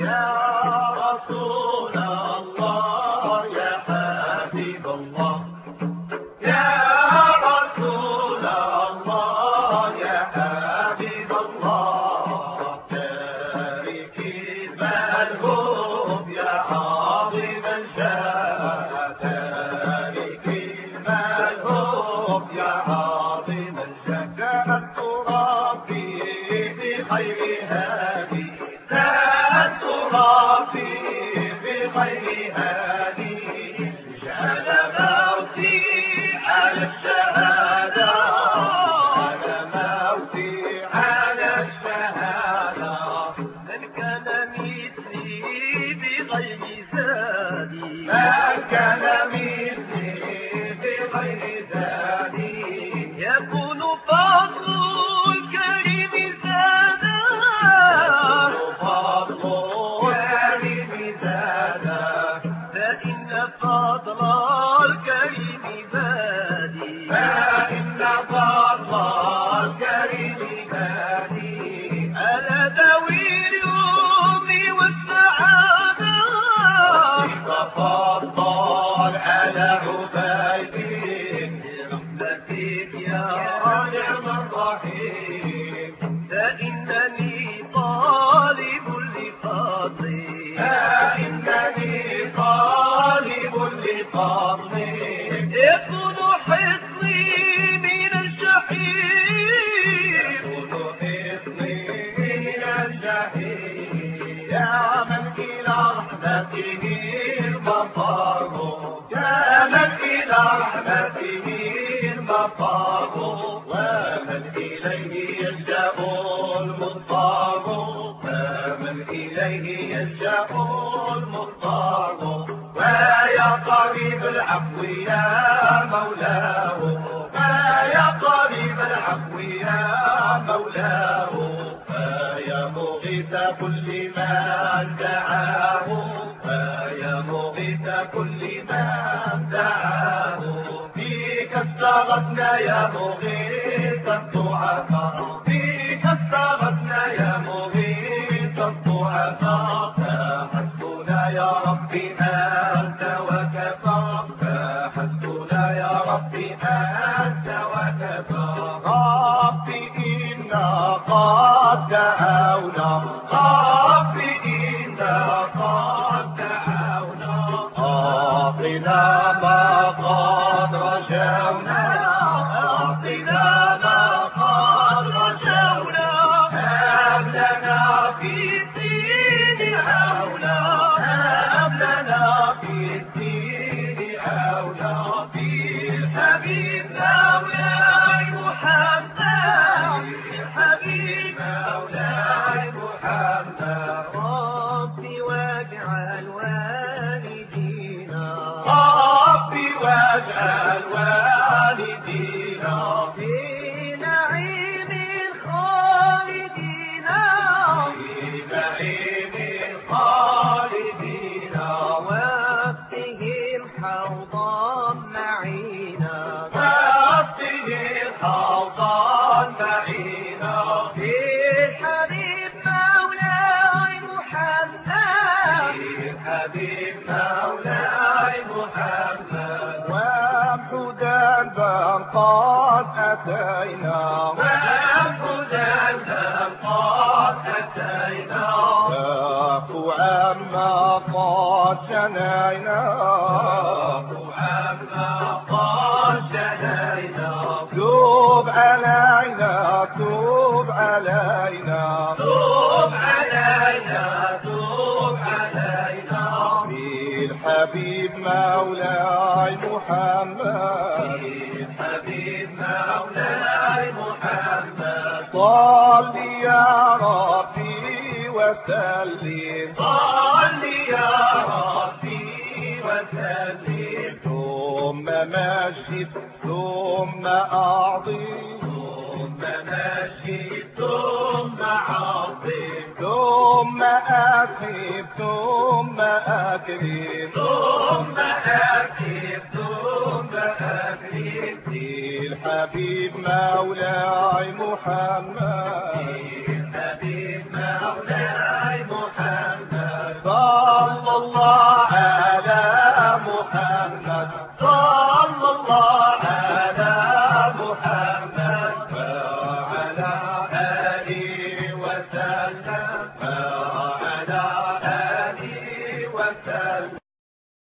يا رسول الله يا حبيب الله يا رسول الله يا حبيب الله تارك الملهوف يا عظيم الشان تارك الملهوف يا عظيم الشان كانت تربي بخير هادي كانت تربي بخير هادي جعل موتي على الشهادة على موتي على الشهادة من كان مثلي بغير زادي من كان مثلي بغير زادي يكون فضل الكريم زادا فضل الكريم زادا فإن فضل الكريم بادي فإن فضل الكريم بادي على ذوي اليوم والسعادة تفضل على عبيدك برحمتك يا نعم الرحيم فإنني طالب لفضلك فإنني طالب لفضلك يكون حصني من الجحيم يكون حصني من الجحيم يا من إلى رحمته المطار يا من إلى رحمته المطار ومن إليه يلجأ المضطر ومن إليه يلجأ المضطر ويا قريب العفو يا مولاه ويا قريب العفو يا مولاه ويا مغيث كل من دعاه ويا مغيث كل من دعاه فيك استغثنا يا مغيث الضعفاء فيك استغثنا يا مغيث الضعفاء فحسبنا يا ربي أنت وكفى فحسبنا يا ربي أنت وكفى ربي إنا قد دعونا ربي إنا قد دعونا أعطنا ما قد رجونا أعطنا ما قد رجونا هب لنا في الدين عونا هب لنا في الدين عونا في الحبيب مولاي محمد الحبيب مولاي محمد ربي واجعل والدينا ربي واجعل والدينا في نعيم الخالدين في نعيم الخالدين واسقهم حوضا معينا واسقهم حوضا معينا في الحبيب مولاي محمد في الحبيب مولاي محمد وحدا قد أتينا وحدا قد أتينا نعفو عما قد جنينا نعفو عما قد جنينا توب علينا توب علينا توب علينا توب علينا بالحبيب مولاي محمد بالحبيب مولاي محمد صل يا ربي وسلم صل يا ربي وسلم ثم مجد ثم أعظم ثم مجد ثم عظم ثم أكرم ثم أكرم ثم أكرم ثم أكرم الحبيب مولاي محمد الحبيب مولاي محمد العالم